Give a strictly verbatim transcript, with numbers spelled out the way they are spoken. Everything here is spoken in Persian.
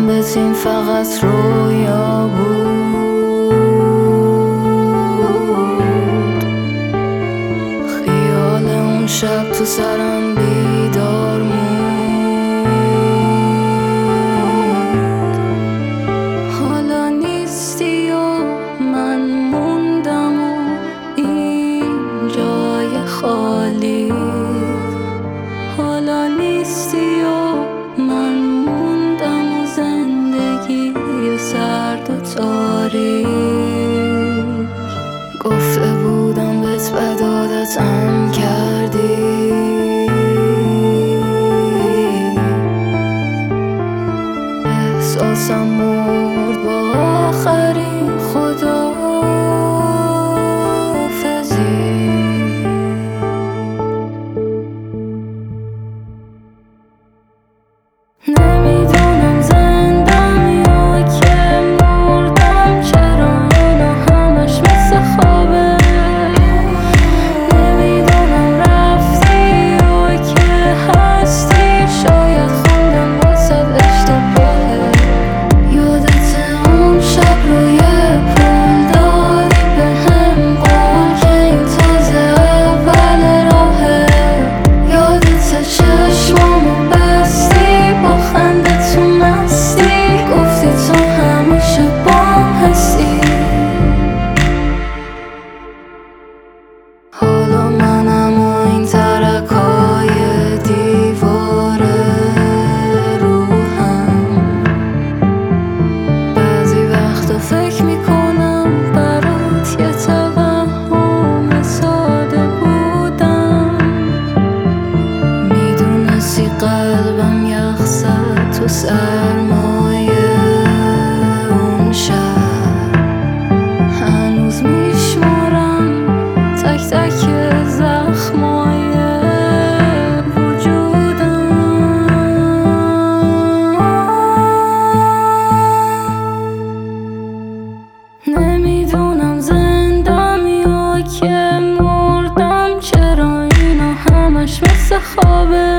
گفتم بتیم فقط رویا بود. خیال اون شب تو سرم بیدار موند. حالا نیستی و من موندم و این جای خالی. حالا نیستی و من موندم و زندگی سرد و تاریک. گفته بودم بهت بد عادتم کردی. احساسم مرد با آخرین خداحافظی. نمیدونم زندم یا که مردم، چرا اینا همش مثل خوابه. نمیدونم رفتی یا که هستی، شاید خوندم واسد اشتباهه. یادت اون شب روی پول دادی بهم قول که این تازه اول راهه. یادت چشمامو بستی با خنده تو مستی، گفتی تو همیشه بام هستی. حالا منم و این ترکای دیوار روحم. بعضی وقتا فکر میکنم برات یه توهم ساده بودم. میدونستی قلبم یخ زد تو سرمایه اون شب. هنوز میشمارم تک تک زخمای وجودم. نمیدونم زندم یا که مردم، چرا اینا همش مثل خوابه.